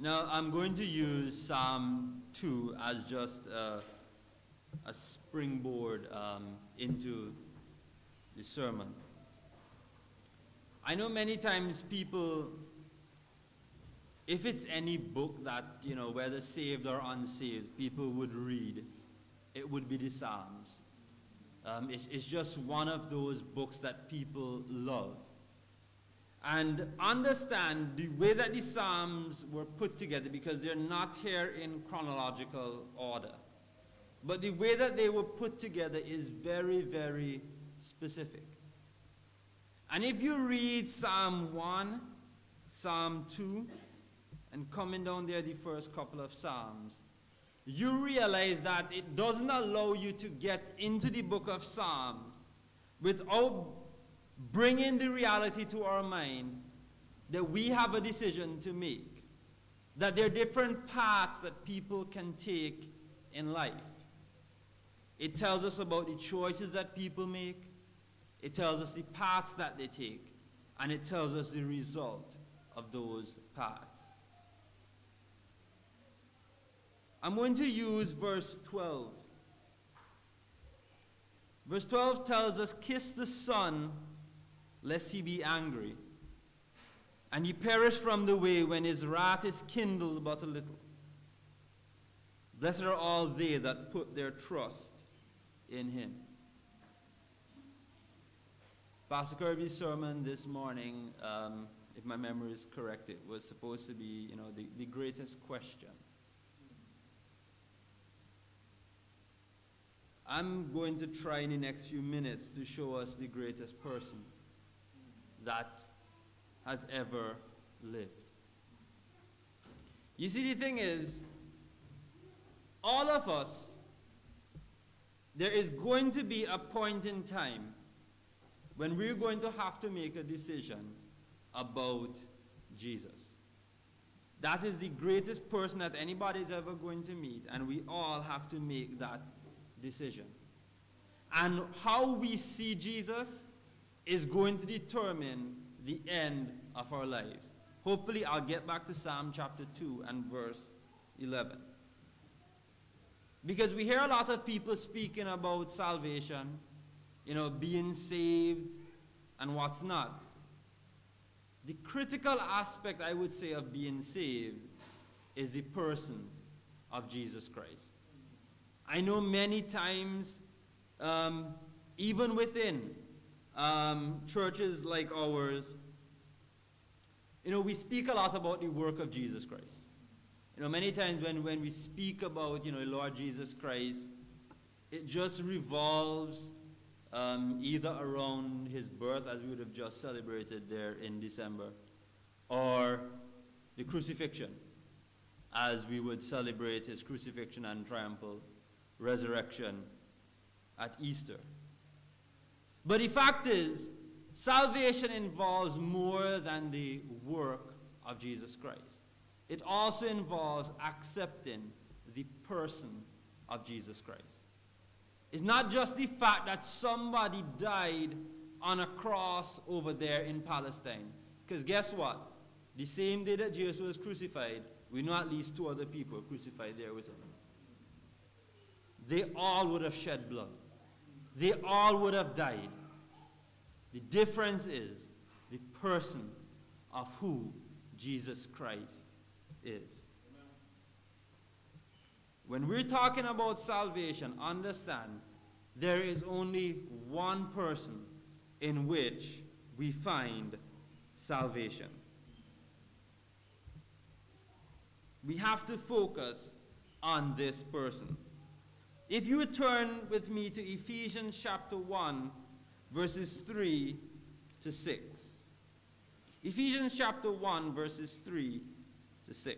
Now, I'm going to use Psalm 2 as just a springboard into the sermon. I know many times people, if it's any book that, whether saved or unsaved, people would read, it would be the Psalms. It's just one of those books that people love. And understand the way that the Psalms were put together, because they're not here in chronological order. But the way that they were put together is very, very specific. And if you read Psalm 1, Psalm 2, and coming down there the first couple of Psalms, you realize that it doesn't allow you to get into the book of Psalms without bringing the reality to our mind that we have a decision to make, that there are different paths that people can take in life. It tells us about the choices that people make, it tells us the paths that they take, and it tells us the result of those paths. I'm going to use verse 12. Verse 12 tells us, "Kiss the Son, lest he be angry, and he perish from the way when his wrath is kindled but a little. Blessed are all they that put their trust in him." Pastor Kirby's sermon this morning, if my memory is correct, it was supposed to be, the greatest question. I'm going to try in the next few minutes to show us the greatest person that has ever lived. You see, the thing is, all of us, there is going to be a point in time when we're going to have to make a decision about Jesus. That is the greatest person that anybody is ever going to meet, and we all have to make that decision. And how we see Jesus is going to determine the end of our lives. Hopefully, I'll get back to Psalm chapter 2 and verse 11. Because we hear a lot of people speaking about salvation, being saved and what's not. The critical aspect, I would say, of being saved is the person of Jesus Christ. I know many times, even within churches like ours, we speak a lot about the work of Jesus Christ. Many times when we speak about, Lord Jesus Christ, it just revolves either around his birth, as we would have just celebrated there in December, or the crucifixion, as we would celebrate his crucifixion and triumphal resurrection at Easter. But the fact is, salvation involves more than the work of Jesus Christ. It also involves accepting the person of Jesus Christ. It's not just the fact that somebody died on a cross over there in Palestine. Because guess what? The same day that Jesus was crucified, we know at least 2 other people crucified there with him. They all would have shed blood. They all would have died. The difference is the person of who Jesus Christ is. When we're talking about salvation, understand there is only one person in which we find salvation. We have to focus on this person. If you would turn with me to Ephesians chapter 1, verses 3 to 6. Ephesians chapter 1, verses 3 to 6.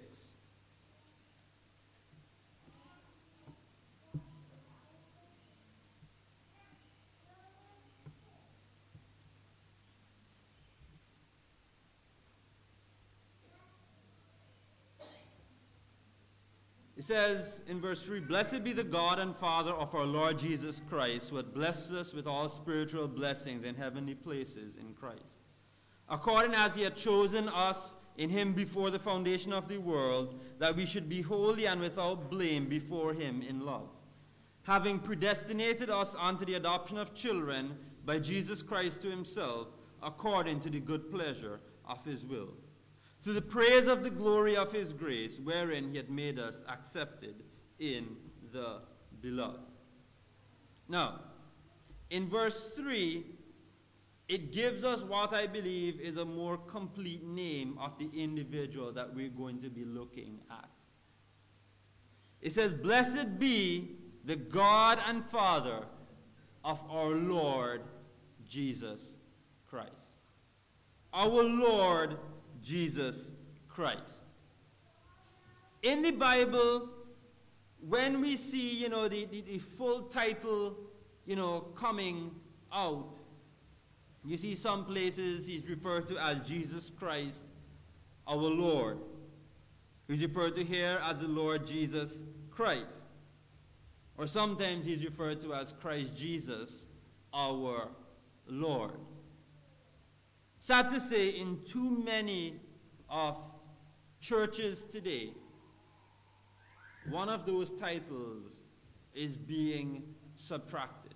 It says in verse 3, "Blessed be the God and Father of our Lord Jesus Christ, who hath blessed us with all spiritual blessings in heavenly places in Christ, according as he hath chosen us in him before the foundation of the world, that we should be holy and without blame before him in love, having predestinated us unto the adoption of children by Jesus Christ to himself, according to the good pleasure of his will, to the praise of the glory of his grace, wherein he had made us accepted in the beloved. Now, in verse 3, it gives us what I believe is a more complete name of the individual that we're going to be looking at. It says, "Blessed be the God and Father of our Lord Jesus Christ." Our Lord Jesus Christ. In the Bible, when we see, the full title, coming out, you see some places he's referred to as Jesus Christ, our Lord. He's referred to here as the Lord Jesus Christ. Or sometimes he's referred to as Christ Jesus, our Lord. Sad to say, in too many of churches today, one of those titles is being subtracted.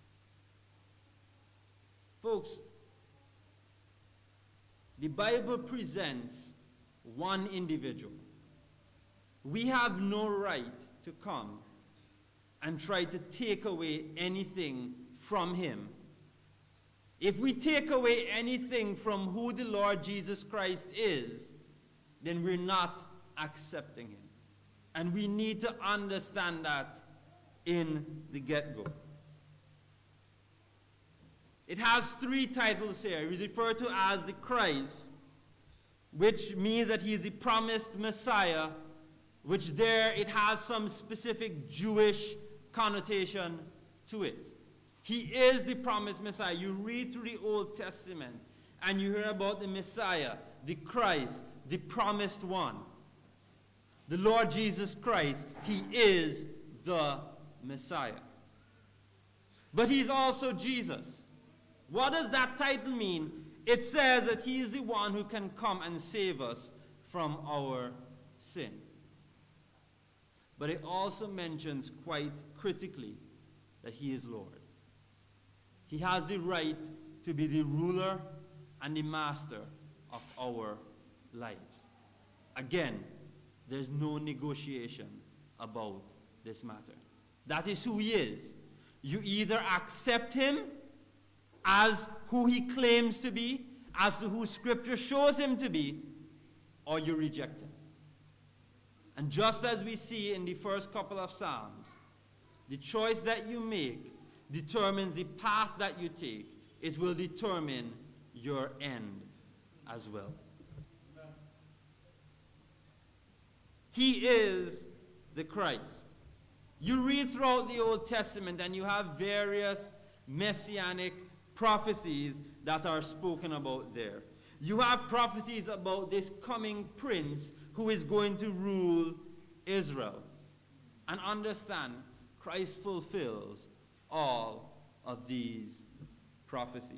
Folks, the Bible presents one individual. We have no right to come and try to take away anything from him. If we take away anything from who the Lord Jesus Christ is, then we're not accepting him. And we need to understand that in the get-go. It has three titles here. He's referred to as the Christ, which means that he is the promised Messiah, which there it has some specific Jewish connotation to it. He is the promised Messiah. You read through the Old Testament and you hear about the Messiah, the Christ, the promised one. The Lord Jesus Christ, he is the Messiah. But he's also Jesus. What does that title mean? It says that he is the one who can come and save us from our sin. But it also mentions quite critically that he is Lord. He has the right to be the ruler and the master of our lives. Again, there's no negotiation about this matter. That is who he is. You either accept him as who he claims to be, as to who Scripture shows him to be, or you reject him. And just as we see in the first couple of Psalms, the choice that you make determines the path that you take. It will determine your end as well. Amen. He is the Christ. You read throughout the Old Testament and you have various messianic prophecies that are spoken about there. You have prophecies about this coming prince who is going to rule Israel. And understand, Christ fulfills all of these prophecies.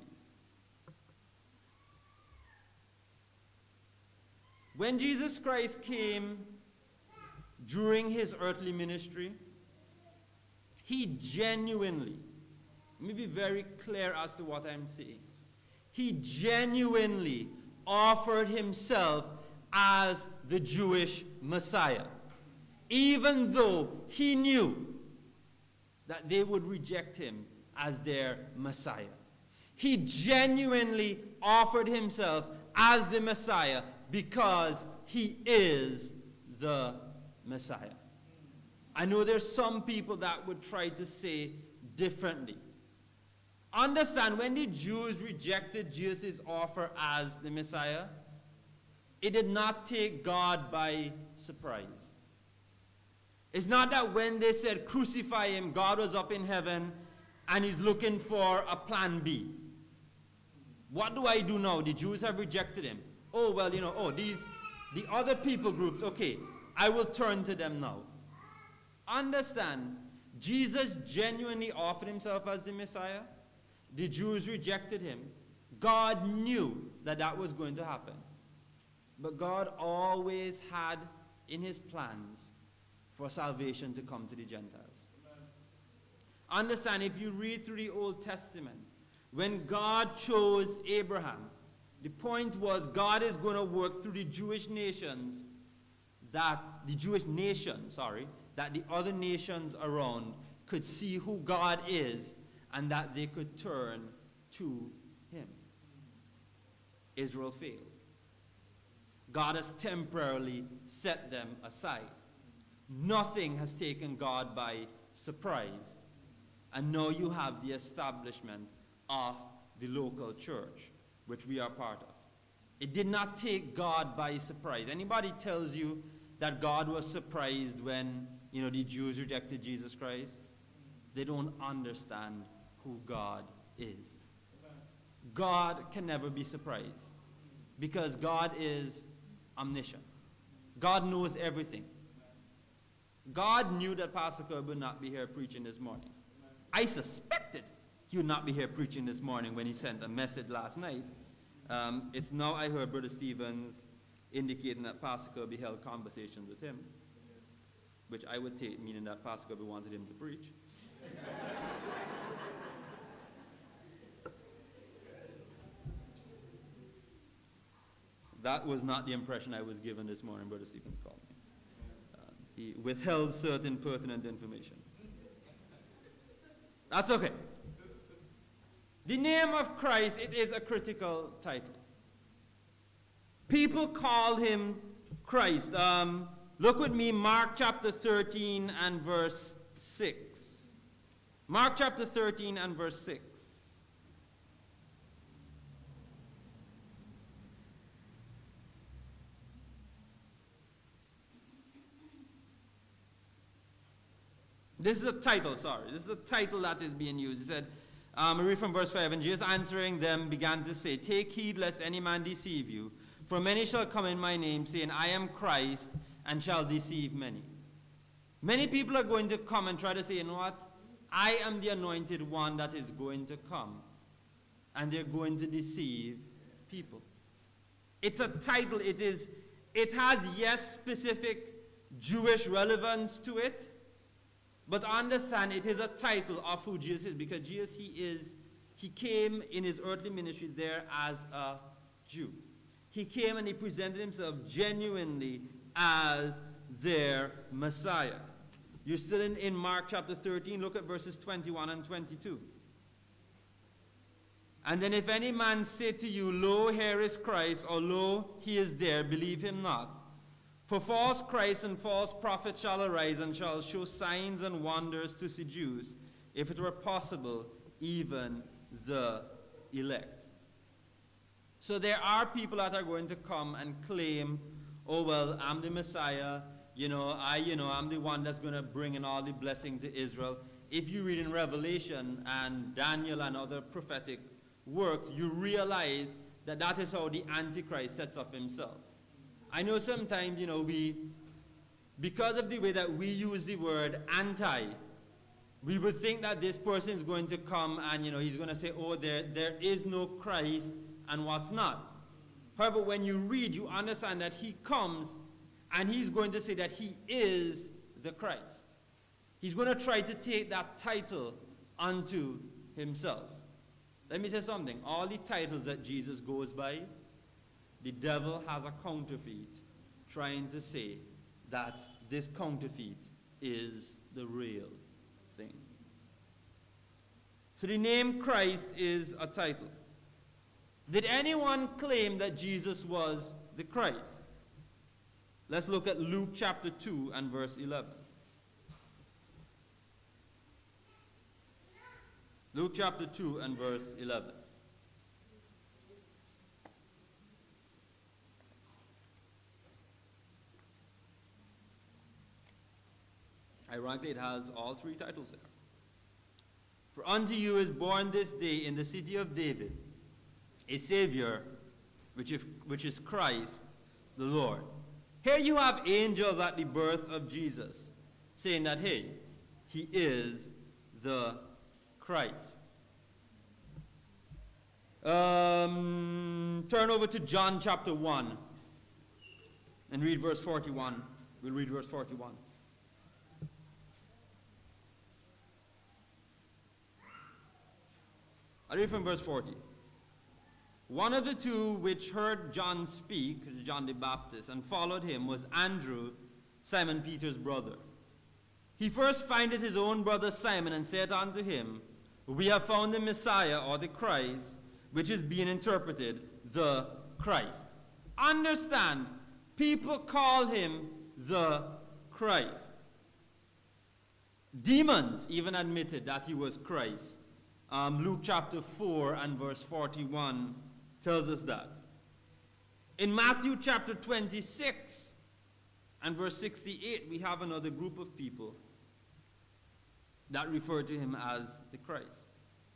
When Jesus Christ came during his earthly ministry, he genuinely, let me be very clear as to what I'm saying. He genuinely offered himself as the Jewish Messiah, even though he knew that they would reject him as their Messiah. He genuinely offered himself as the Messiah because he is the Messiah. I know there's some people that would try to say differently. Understand, when the Jews rejected Jesus' offer as the Messiah, it did not take God by surprise. It's not that when they said crucify him, God was up in heaven and he's looking for a plan B. What do I do now? The Jews have rejected him. Oh, well, the other people groups, okay, I will turn to them now. Understand, Jesus genuinely offered himself as the Messiah. The Jews rejected him. God knew that that was going to happen. But God always had in his plans for salvation to come to the Gentiles. Understand, if you read through the Old Testament, when God chose Abraham, the point was God is going to work through the Jewish nation, that the other nations around could see who God is and that they could turn to him. Israel failed. God has temporarily set them aside. Nothing has taken God by surprise. And now you have the establishment of the local church, which we are part of. It did not take God by surprise. Anybody tells you that God was surprised when, the Jews rejected Jesus Christ, they don't understand who God is. God can never be surprised because God is omniscient. God knows everything. God knew that Pastor Kirk would not be here preaching this morning. I suspected he would not be here preaching this morning when he sent a message last night. It's now I heard Brother Stevens indicating that Pastor Kirby held conversations with him, which I would take, meaning that Pastor Kirby wanted him to preach. That was not the impression I was given this morning, Brother Stevens called me. He withheld certain pertinent information. That's okay. The name of Christ, it is a critical title. People call him Christ. Look with me, Mark chapter 13 and verse 6. Mark chapter 13 and verse 6. This is a title, sorry. This is a title that is being used. He said, I read from verse 5, and Jesus answering them began to say, take heed lest any man deceive you. For many shall come in my name, saying, I am Christ, and shall deceive many. Many people are going to come and try to say, you know what? I am the anointed one that is going to come. And they're going to deceive people. It's a title. It has, yes, specific Jewish relevance to it. But understand, it is a title of who Jesus is, because Jesus, he came in his earthly ministry there as a Jew. He came and he presented himself genuinely as their Messiah. You're still in Mark chapter 13, look at verses 21 and 22. And then if any man say to you, lo, here is Christ, or lo, he is there, believe him not. For false Christs and false prophets shall arise and shall show signs and wonders to seduce, if it were possible, even the elect. So there are people that are going to come and claim, oh, well, I'm the Messiah, I'm the one that's going to bring in all the blessing to Israel. If you read in Revelation and Daniel and other prophetic works, you realize that that is how the Antichrist sets up himself. I know sometimes, because of the way that we use the word anti, we would think that this person is going to come and, he's going to say, oh, there is no Christ and what's not. However, when you read, you understand that he comes and he's going to say that he is the Christ. He's going to try to take that title unto himself. Let me say something. All the titles that Jesus goes by, the devil has a counterfeit trying to say that this counterfeit is the real thing. So the name Christ is a title. Did anyone claim that Jesus was the Christ? Let's look at Luke chapter 2 and verse 11. Luke chapter 2 and verse 11. Ironically, it has all three titles there. For unto you is born this day in the city of David a Savior, which is Christ the Lord. Here you have angels at the birth of Jesus saying that, hey, he is the Christ. Turn over to John chapter 1. and read verse 41. We'll read verse 41. I read from verse 40. One of the two which heard John speak, John the Baptist, and followed him was Andrew, Simon Peter's brother. He first findeth his own brother Simon, and said unto him, We have found the Messiah, or the Christ, which is being interpreted, the Christ. Understand, people call him the Christ. Demons even admitted that he was Christ. Luke chapter 4 and verse 41 tells us that. In Matthew chapter 26 and verse 68, we have another group of people that refer to him as the Christ.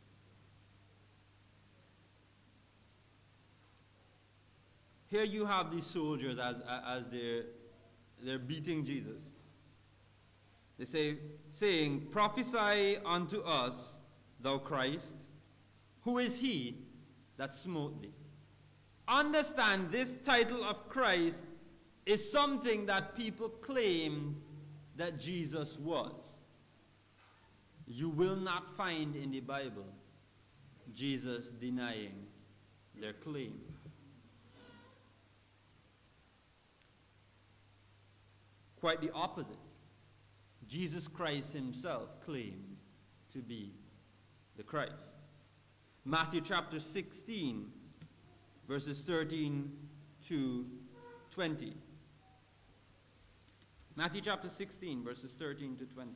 Here you have these soldiers as they're beating Jesus. They saying, Prophesy unto us, thou Christ, who is he that smote thee? Understand, this title of Christ is something that people claimed that Jesus was. You will not find in the Bible Jesus denying their claim. Quite the opposite. Jesus Christ himself claimed to be the Christ. Matthew chapter 16, verses 13 to 20. Matthew chapter 16, verses 13 to 20.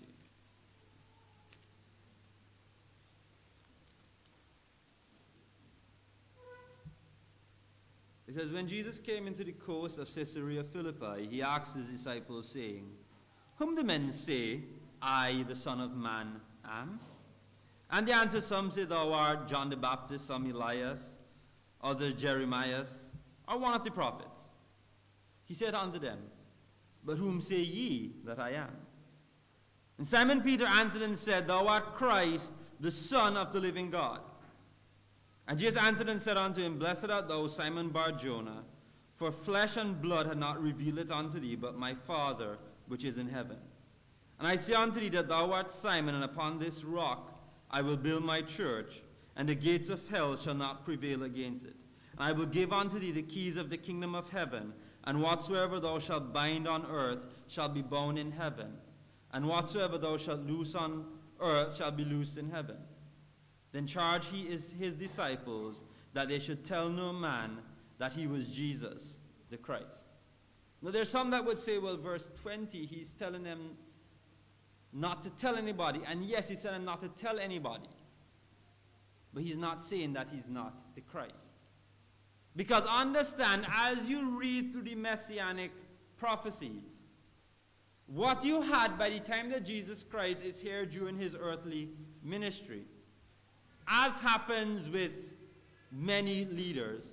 It says, When Jesus came into the coast of Caesarea Philippi, he asked his disciples, saying, Whom do men say I, the Son of Man, am? And they answered, Some say thou art John the Baptist, some Elias, others Jeremiah, or one of the prophets. He said unto them, But whom say ye that I am? And Simon Peter answered and said, Thou art Christ, the Son of the living God. And Jesus answered and said unto him, Blessed art thou, Simon Bar-Jonah, for flesh and blood had not revealed it unto thee, but my Father which is in heaven. And I say unto thee that thou art Simon, and upon this rock I will build my church, and the gates of hell shall not prevail against it. And I will give unto thee the keys of the kingdom of heaven, and whatsoever thou shalt bind on earth shall be bound in heaven, and whatsoever thou shalt loose on earth shall be loosed in heaven. Then charged he his disciples that they should tell no man that he was Jesus, the Christ. Now there's some that would say, well, verse 20, he's telling them not to tell anybody. And yes, he's telling them not to tell anybody. But he's not saying that he's not the Christ. Because understand, as you read through the messianic prophecies, what you had by the time that Jesus Christ is here during his earthly ministry, as happens with many leaders,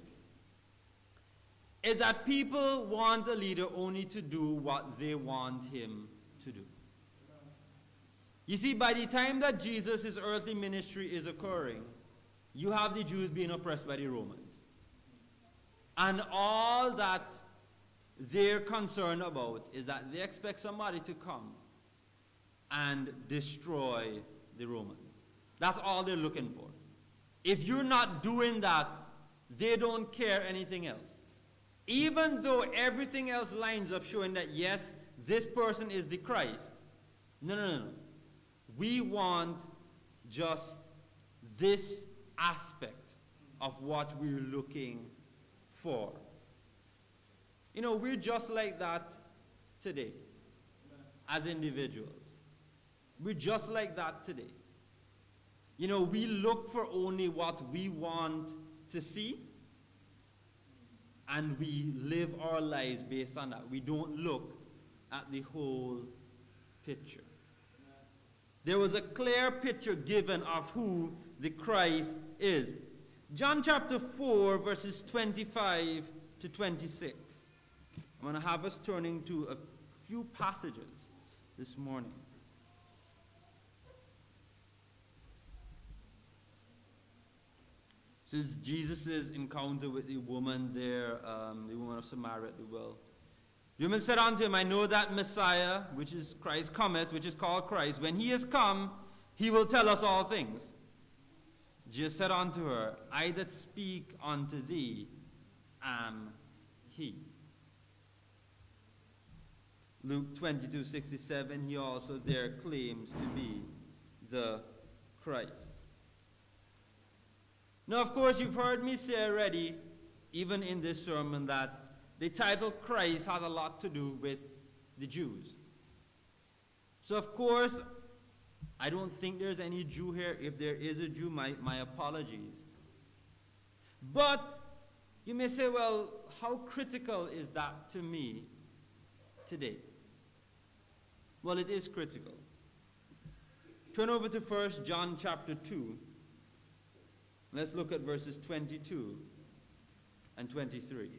is that people want a leader only to do what they want him to do. You see, by the time that Jesus' earthly ministry is occurring, you have the Jews being oppressed by the Romans. And all that they're concerned about is that they expect somebody to come and destroy the Romans. That's all they're looking for. If you're not doing that, they don't care anything else. Even though everything else lines up showing that, yes, this person is the Christ. No. We want just this aspect of what we're looking for. You know, we're just like that today as individuals. We're just like that today. You know, we look for only what we want to see, and we live our lives based on that. We don't look at the whole picture. There was a clear picture given of who the Christ is. John chapter 4, verses 25 to 26. I'm going to have us turning to a few passages this morning. This is Jesus' encounter with the woman there, the woman of Samaria at the well. The woman said unto him, I know that Messiah, which is Christ, cometh, which is called Christ. When he is come, he will tell us all things. Jesus said unto her, I that speak unto thee am he. Luke 22:67, he also there claims to be the Christ. Now, of course, you've heard me say already, even in this sermon, that the title Christ has a lot to do with the Jews. So, of course, I don't think there's any Jew here. If there is a Jew, my apologies. But you may say, well, how critical is that to me today? Well, it is critical. Turn over to 1 John chapter 2. Let's look at verses 22 and 23.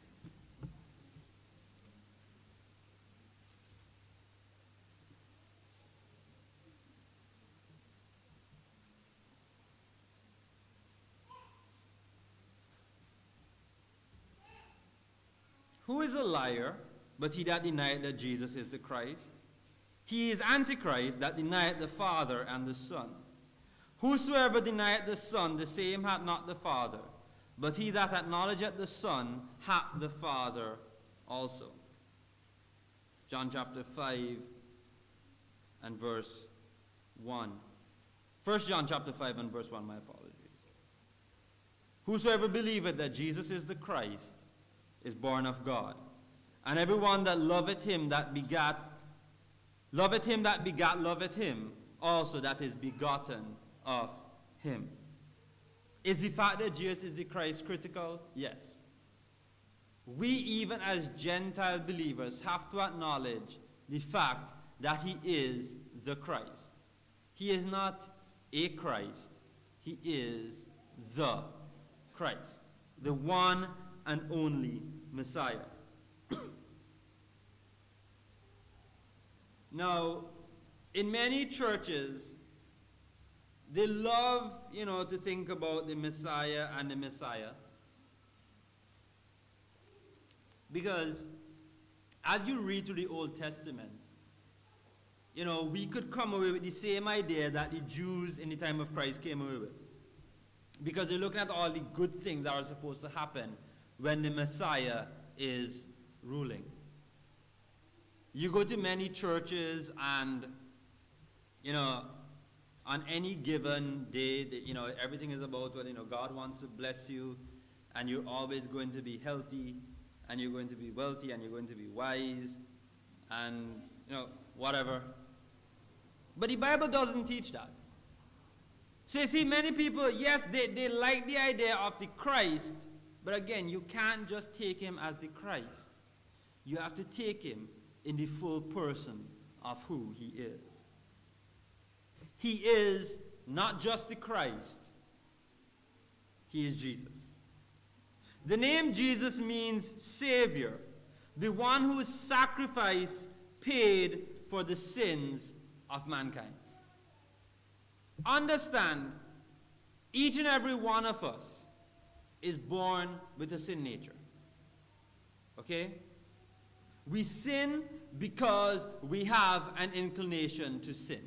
Who is a liar, but he that denieth that Jesus is the Christ? He is Antichrist, that denieth the Father and the Son. Whosoever denieth the Son, the same hath not the Father. But he that acknowledgeth the Son hath the Father also. John chapter 5 and verse 1. 1 John chapter 5 and verse 1, my apologies. Whosoever believeth that Jesus is the Christ is born of God. And everyone that loveth him that begat, loveth him also that is begotten of him. Is the fact that Jesus is the Christ critical? Yes. We, even as Gentile believers, have to acknowledge the fact that he is the Christ. He is not a Christ. He is the Christ, the one and only Messiah. Now, in many churches, they love, to think about the Messiah and the Messiah. Because as you read through the Old Testament, we could come away with the same idea that the Jews in the time of Christ came away with. Because they're looking at all the good things that are supposed to happen when the Messiah is ruling. You go to many churches and, on any given day, everything is about, God wants to bless you, and you're always going to be healthy, and you're going to be wealthy, and you're going to be wise, and, whatever. But the Bible doesn't teach that. So you see, many people, yes, they like the idea of the Christ, but again, you can't just take him as the Christ. You have to take him in the full person of who he is. He is not just the Christ. He is Jesus. The name Jesus means Savior, the one whose sacrifice paid for the sins of mankind. Understand, each and every one of us is born with a sin nature. Okay? We sin because we have an inclination to sin.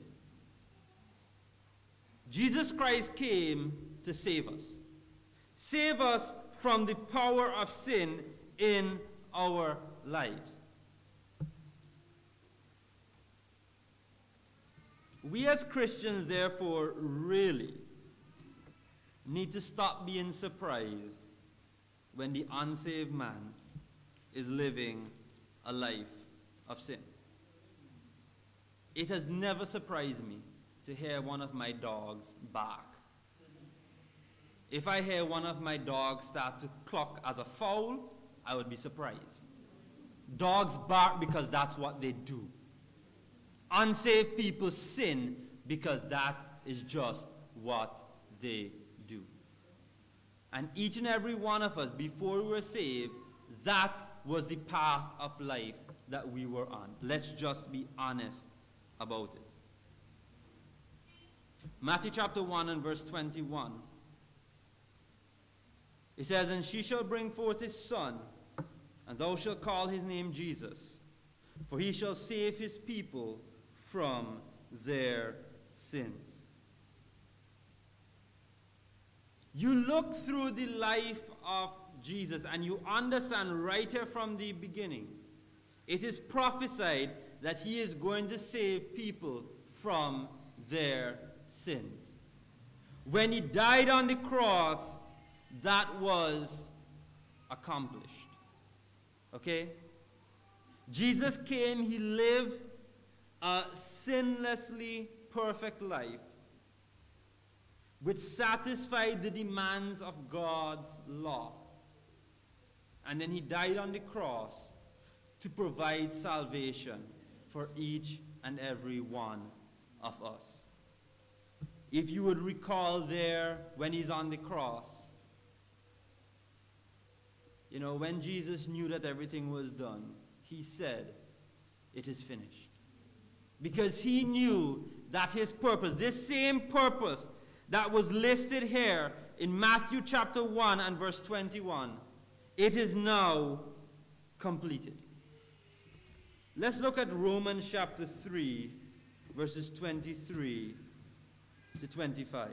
Jesus Christ came to save us. Save us from the power of sin in our lives. We as Christians, therefore, really need to stop being surprised when the unsaved man is living a life of sin. It has never surprised me to hear one of my dogs bark. If I hear one of my dogs start to cluck as a fowl, I would be surprised. Dogs bark because that's what they do. Unsaved people sin because that is just what they do. And each and every one of us, before we were saved, that was the path of life that we were on. Let's just be honest about it. Matthew chapter 1 and verse 21. It says, And she shall bring forth a son, and thou shalt call his name Jesus, for he shall save his people from their sins. You look through the life of Jesus and you understand right here from the beginning, it is prophesied that he is going to save people from their sins. When he died on the cross, that was accomplished. Okay? Jesus came, he lived a sinlessly perfect life which satisfied the demands of God's law. And then he died on the cross to provide salvation for each and every one of us. If you would recall there when he's on the cross, you know, when Jesus knew that everything was done, he said, "It is finished." Because he knew that his purpose, this same purpose that was listed here in Matthew chapter 1 and verse 21, it is now completed. Let's look at Romans chapter 3, verses 23 to 25.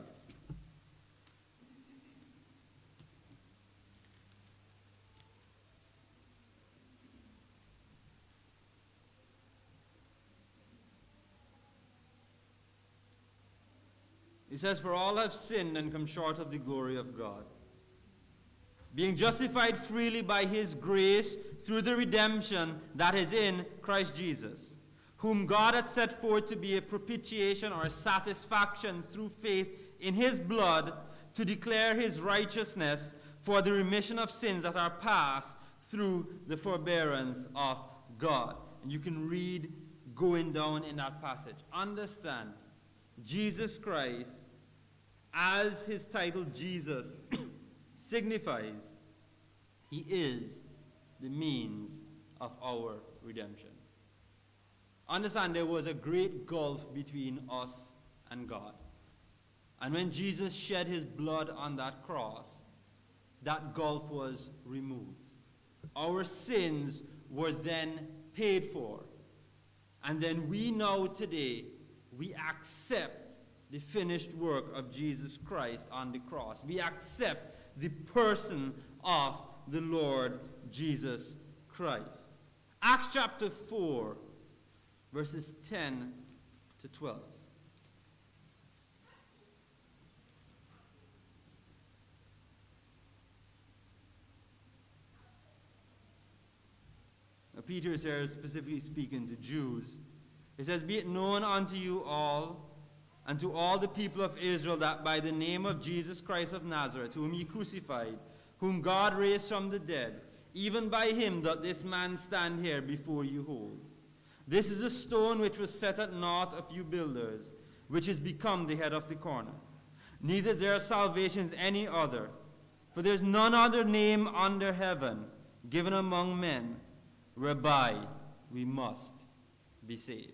It says, "For all have sinned and come short of the glory of God, being justified freely by his grace through the redemption that is in Christ Jesus, whom God hath set forth to be a propitiation or a satisfaction through faith in his blood, to declare his righteousness for the remission of sins that are past through the forbearance of God." And you can read going down in that passage. Understand, Jesus Christ, as his title Jesus signifies, he is the means of our redemption. Understand, there was a great gulf between us and God. And when Jesus shed his blood on that cross, that gulf was removed. Our sins were then paid for. And then we now today, we accept the finished work of Jesus Christ on the cross. We accept the person of the Lord Jesus Christ. Acts chapter 4, verses 10 to 12. Now, Peter is here specifically speaking to Jews. He says, "Be it known unto you all, and to all the people of Israel, that by the name of Jesus Christ of Nazareth, whom ye crucified, whom God raised from the dead, even by him doth this man stand here before you whole. This is a stone which was set at naught of you builders, which is become the head of the corner. Neither is there salvation in any other, for there is none other name under heaven given among men whereby we must be saved."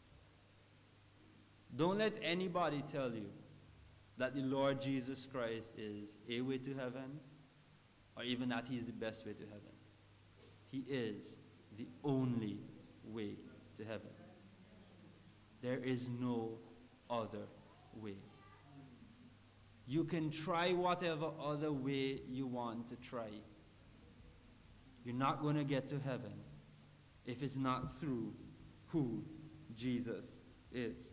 Don't let anybody tell you that the Lord Jesus Christ is a way to heaven, or even that he is the best way to heaven. He is the only way to heaven. There is no other way. You can try whatever other way you want to try. You're not going to get to heaven if it's not through who Jesus is.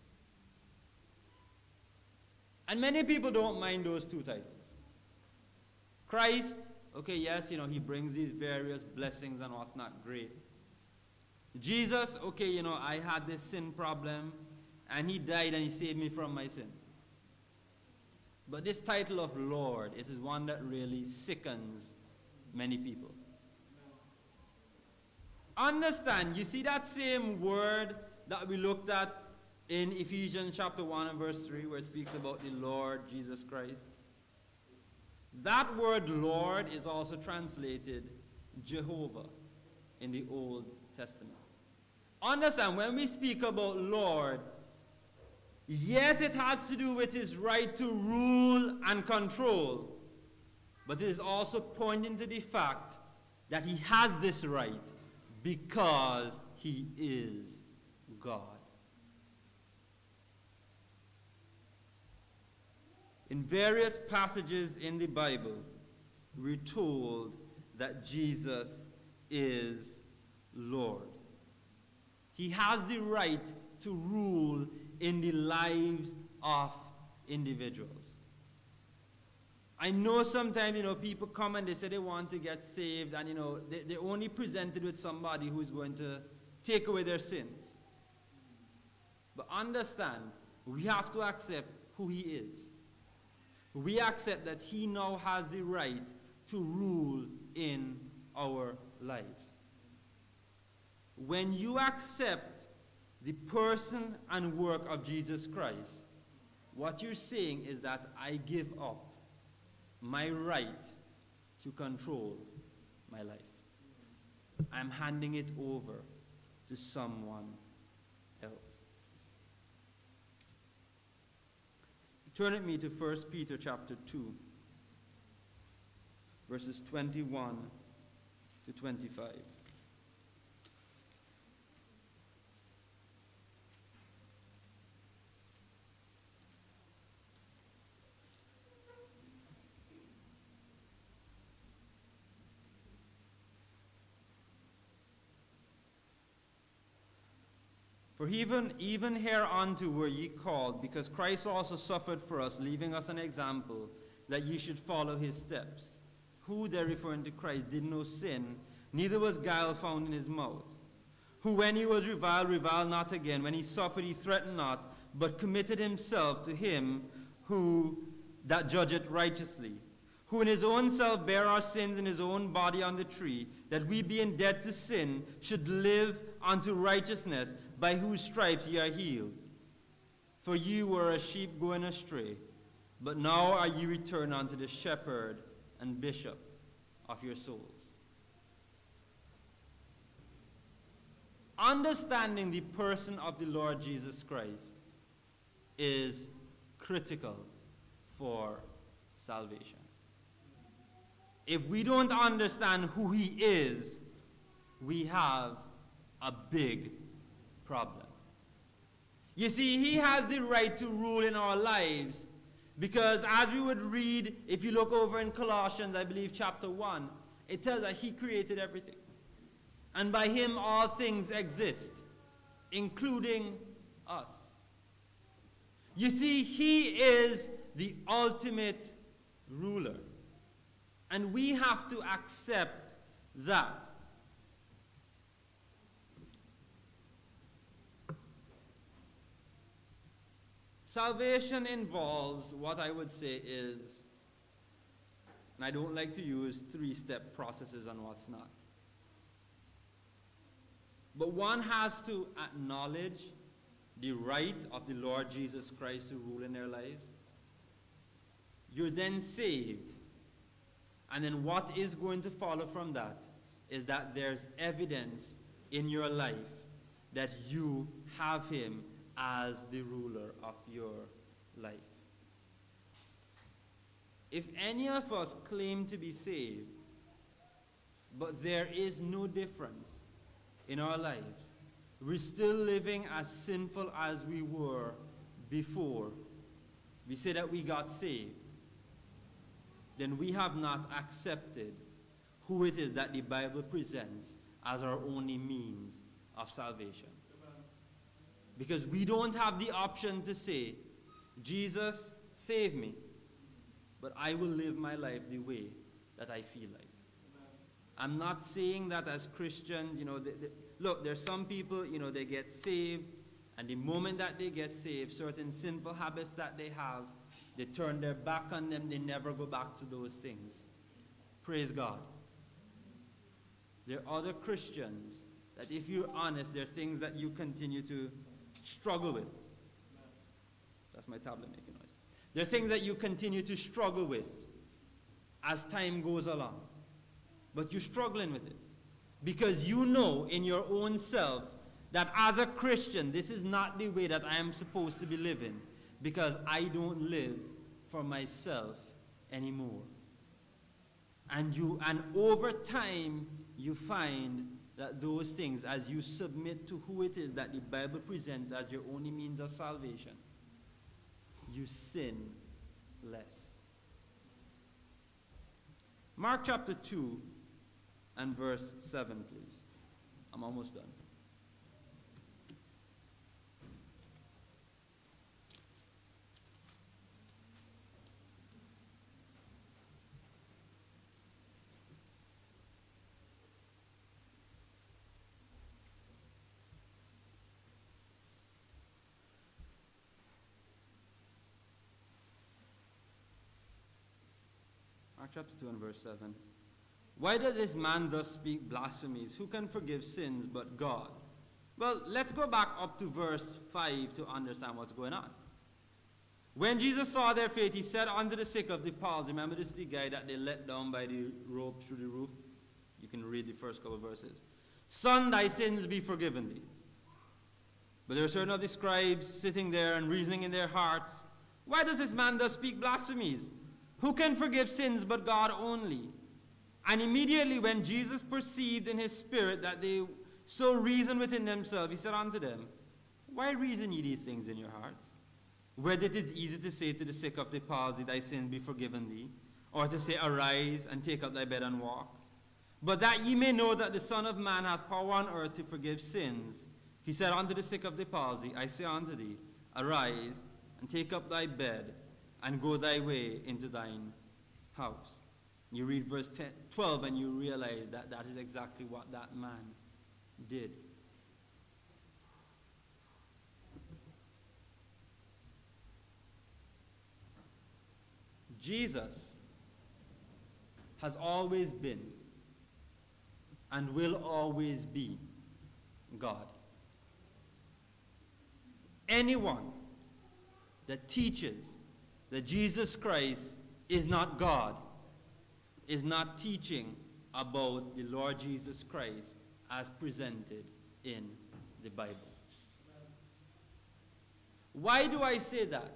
And many people don't mind those two titles. Christ, okay, yes, he brings these various blessings and what's not great. Jesus, okay, I had this sin problem, and he died and he saved me from my sin. But this title of Lord, it is one that really sickens many people. Understand, you see that same word that we looked at in Ephesians chapter 1 and verse 3, where it speaks about the Lord Jesus Christ? That word Lord is also translated Jehovah in the Old Testament. Understand, when we speak about Lord, yes, it has to do with his right to rule and control, but it is also pointing to the fact that he has this right because he is God. In various passages in the Bible, we're told that Jesus is Lord. He has the right to rule in the lives of individuals. I know sometimes, people come and they say they want to get saved, and, they're only presented with somebody who's going to take away their sins. But understand, we have to accept who he is. We accept that he now has the right to rule in our lives. When you accept the person and work of Jesus Christ, what you're saying is that I give up my right to control my life. I'm handing it over to someone else. Turn with me to 1 Peter chapter 2, verses 21 to 25. For even hereunto were ye called, because Christ also suffered for us, leaving us an example, that ye should follow his steps. Who, there referring to Christ, did no sin, neither was guile found in his mouth. Who, when he was reviled, reviled not again. When he suffered, he threatened not, but committed himself to him who that judgeth righteously. Who in his own self bare our sins in his own body on the tree, that we being dead to sin should live unto righteousness, by whose stripes ye are healed. For ye were as sheep going astray, but now are ye returned unto the shepherd and bishop of your souls. Understanding the person of the Lord Jesus Christ is critical for salvation. If we don't understand who he is, we have a big problem. You see, he has the right to rule in our lives because, as we would read, if you look over in Colossians, I believe chapter 1, it tells that he created everything. And by him all things exist, including us. You see, he is the ultimate ruler. And we have to accept that. Salvation involves what I would say is, and I don't like to use three-step processes on what's not. But one has to acknowledge the right of the Lord Jesus Christ to rule in their lives. You're then saved. And then what is going to follow from that is that there's evidence in your life that you have him as the ruler of your life. If any of us claim to be saved, but there is no difference in our lives, we're still living as sinful as we were before we say that we got saved, then we have not accepted who it is that the Bible presents as our only means of salvation. Because we don't have the option to say, Jesus, save me, but I will live my life the way that I feel like. I'm not saying that as Christians, look, there's some people, they get saved, and the moment that they get saved, certain sinful habits that they have, they turn their back on them, they never go back to those things. Praise God. There are other Christians that, if you're honest, there are things that you continue to struggle with. That's my tablet making noise. There are things that you continue to struggle with as time goes along. But you're struggling with it. Because you know in your own self that as a Christian, this is not the way that I am supposed to be living. Because I don't live for myself anymore. And over time, you find that those things, as you submit to who it is that the Bible presents as your only means of salvation, you sin less. Mark chapter 2 and verse 7, please. I'm almost done. Mark chapter 2 and verse 7. Why does this man thus speak blasphemies? Who can forgive sins but God? Well, let's go back up to verse 5 to understand what's going on. When Jesus saw their faith, he said unto the sick of the palsy, remember this is the guy that they let down by the rope through the roof? You can read the first couple of verses. Son, thy sins be forgiven thee. But there were certain of the scribes sitting there and reasoning in their hearts, why does this man thus speak blasphemies? Who can forgive sins but God only? And immediately when Jesus perceived in his spirit that they so reasoned within themselves, he said unto them, why reason ye these things in your hearts? Whether it is easy to say to the sick of the palsy, thy sins be forgiven thee, or to say, arise and take up thy bed and walk. But that ye may know that the Son of Man hath power on earth to forgive sins, he said unto the sick of the palsy, I say unto thee, arise and take up thy bed and go thy way into thine house. You read verse 12 and you realize that that is exactly what that man did. Jesus has always been and will always be God. Anyone that teaches that Jesus Christ is not God is not teaching about the Lord Jesus Christ as presented in the Bible. Why do I say that?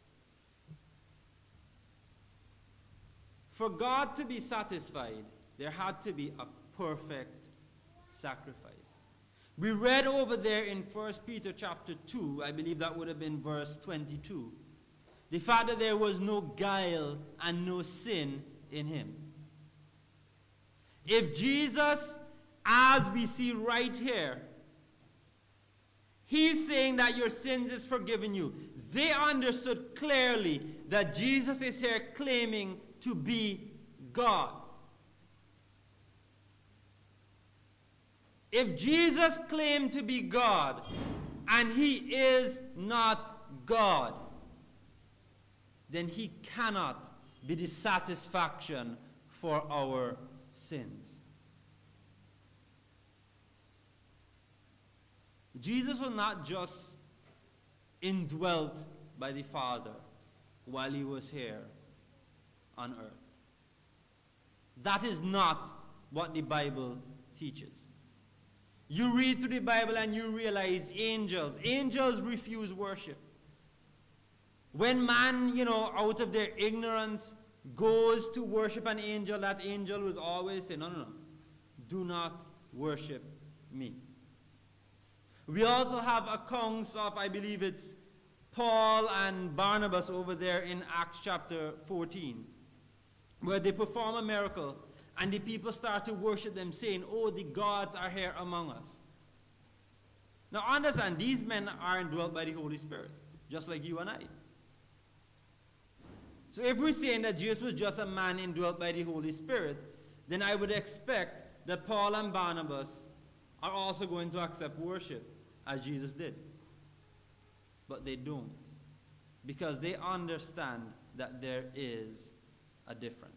For God to be satisfied, there had to be a perfect sacrifice. We read over there in 1 Peter chapter 2, I believe that would have been verse 22, the fact that there was no guile and no sin in him. If Jesus, as we see right here, he's saying that your sins is forgiven you. They understood clearly that Jesus is here claiming to be God. If Jesus claimed to be God and he is not God, then he cannot be the satisfaction for our sins. Jesus was not just indwelt by the Father while he was here on earth. That is not what the Bible teaches. You read through the Bible and you realize angels refuse worship. When man, out of their ignorance goes to worship an angel, that angel will always say, no, do not worship me. We also have accounts of, I believe it's Paul and Barnabas over there in Acts chapter 14, where they perform a miracle and the people start to worship them, saying, oh, the gods are here among us. Now understand, these men are indwelt by the Holy Spirit, just like you and I. So if we're saying that Jesus was just a man indwelt by the Holy Spirit, then I would expect that Paul and Barnabas are also going to accept worship as Jesus did. But they don't, because they understand that there is a difference.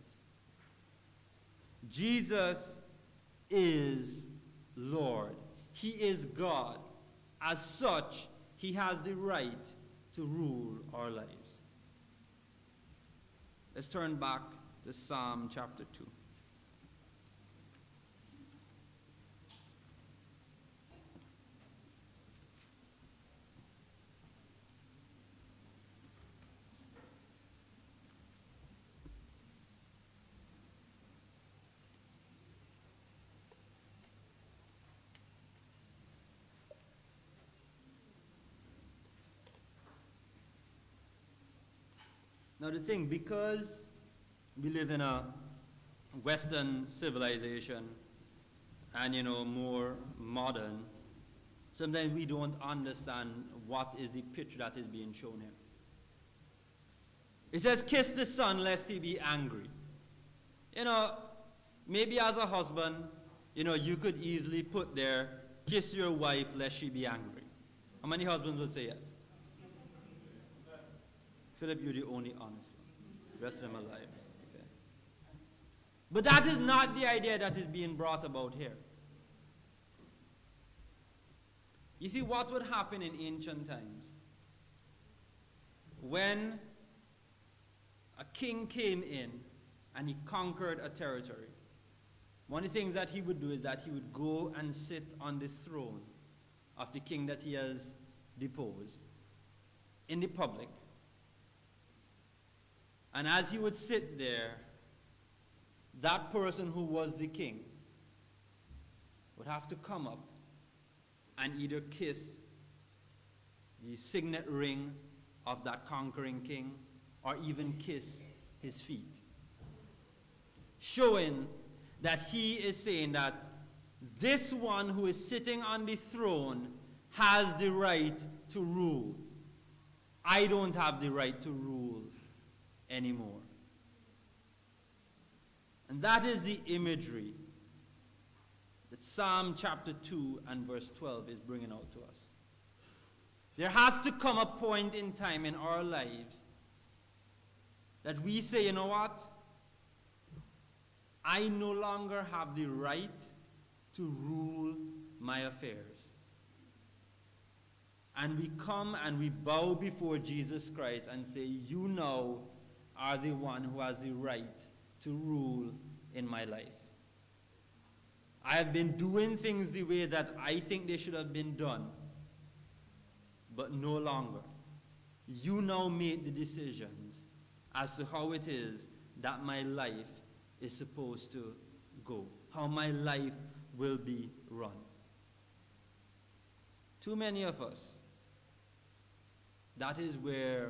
Jesus is Lord. He is God. As such, he has the right to rule our lives. Let's turn back to Psalm chapter 2. Now the thing, because we live in a Western civilization and, more modern, sometimes we don't understand what is the picture that is being shown here. It says, kiss the son lest he be angry. Maybe as a husband, you could easily put there, kiss your wife lest she be angry. How many husbands would say yes? Philip, you're the only honest one. The rest of them are liars. Okay. But that is not the idea that is being brought about here. You see, what would happen in ancient times when a king came in and he conquered a territory? One of the things that he would do is that he would go and sit on the throne of the king that he has deposed in the public. And as he would sit there, that person who was the king would have to come up and either kiss the signet ring of that conquering king or even kiss his feet, showing that he is saying that this one who is sitting on the throne has the right to rule. I don't have the right to rule anymore. And that is the imagery that Psalm chapter 2 and verse 12 is bringing out to us. There has to come a point in time in our lives that we say, you know what? I no longer have the right to rule my affairs. And we come and we bow before Jesus Christ and say, you now are the one who has the right to rule in my life. I have been doing things the way that I think they should have been done, but no longer. You now make the decisions as to how it is that my life is supposed to go, how my life will be run. Too many of us, that is where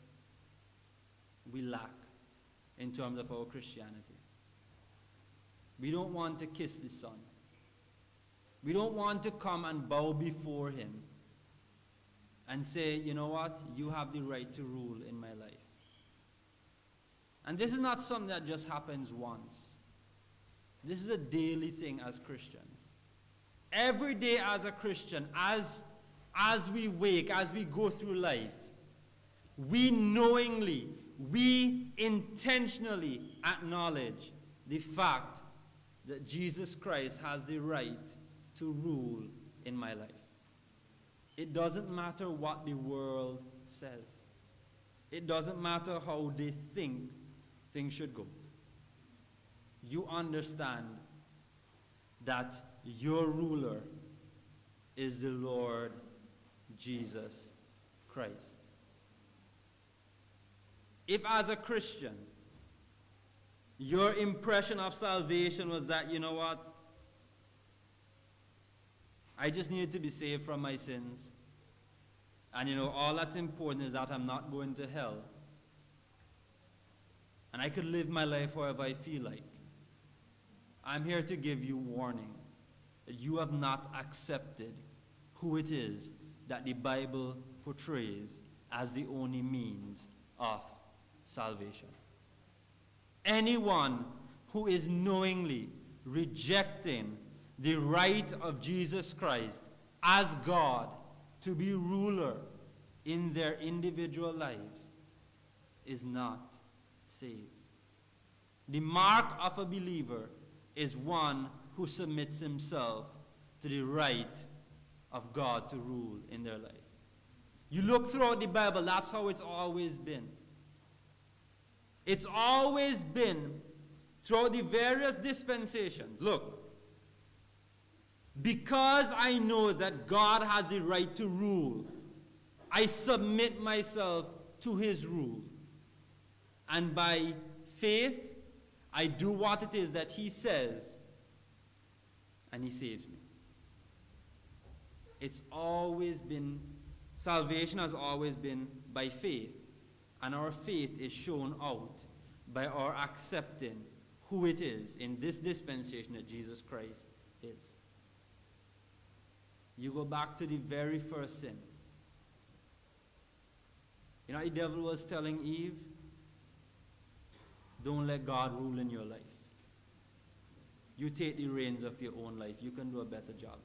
we lack in terms of our Christianity. We don't want to kiss the Son. We don't want to come and bow before him and say, you know what, you have the right to rule in my life. And this is not something that just happens once. This is a daily thing as Christians. Every day as a Christian, as we wake, as we go through life, we knowingly, we intentionally acknowledge the fact that Jesus Christ has the right to rule in my life. It doesn't matter what the world says. It doesn't matter how they think things should go. You understand that your ruler is the Lord Jesus Christ. If as a Christian, your impression of salvation was that, you know what, I just needed to be saved from my sins, and all that's important is that I'm not going to hell, and I could live my life however I feel like, I'm here to give you warning that you have not accepted who it is that the Bible portrays as the only means of salvation. Anyone who is knowingly rejecting the right of Jesus Christ as God to be ruler in their individual lives is not saved. The mark of a believer is one who submits himself to the right of God to rule in their life. You look throughout the Bible, that's how it's always been. It's always been throughout the various dispensations. Look, because I know that God has the right to rule, I submit myself to his rule. And by faith, I do what it is that he says, and he saves me. It's always been, salvation has always been by faith And our faith is shown out by our accepting who it is in this dispensation that Jesus Christ is. You go back to the very first sin. You know, the devil was telling Eve, don't let God rule in your life. You take the reins of your own life. You can do a better job.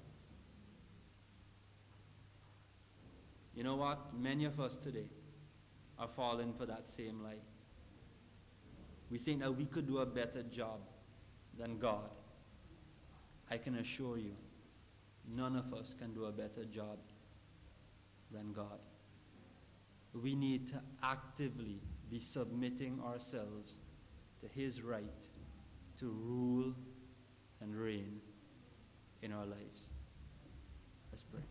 You know what? Many of us today are falling for that same lie. We think that we could do a better job than God. I can assure you, none of us can do a better job than God. We need to actively be submitting ourselves to His right to rule and reign in our lives. Let's pray.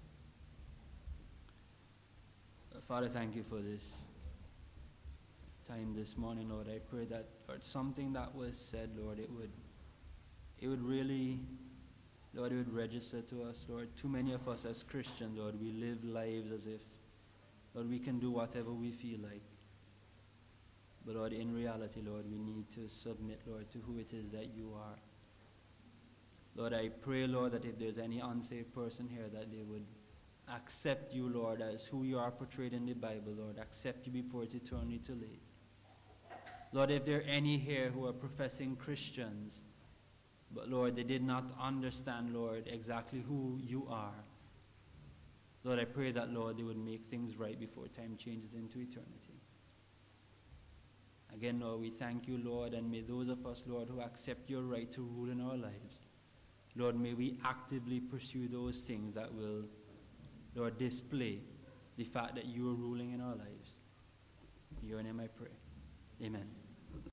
Father, thank you for this time this morning, Lord. I pray that, Lord, something that was said, Lord, it would really, Lord, it would register to us, Lord. Too many of us as Christians, Lord, we live lives as if, Lord, we can do whatever we feel like. But Lord, in reality, Lord, we need to submit, Lord, to who it is that you are. Lord, I pray, Lord, that if there's any unsaved person here, that they would accept you, Lord, as who you are portrayed in the Bible, Lord. Accept you before it's eternally too late. Lord, if there are any here who are professing Christians, but Lord, they did not understand, Lord, exactly who you are, Lord, I pray that, Lord, they would make things right before time changes into eternity. Again, Lord, we thank you, Lord, and may those of us, Lord, who accept your right to rule in our lives, Lord, may we actively pursue those things that will, Lord, display the fact that you are ruling in our lives. In your name I pray. Amen.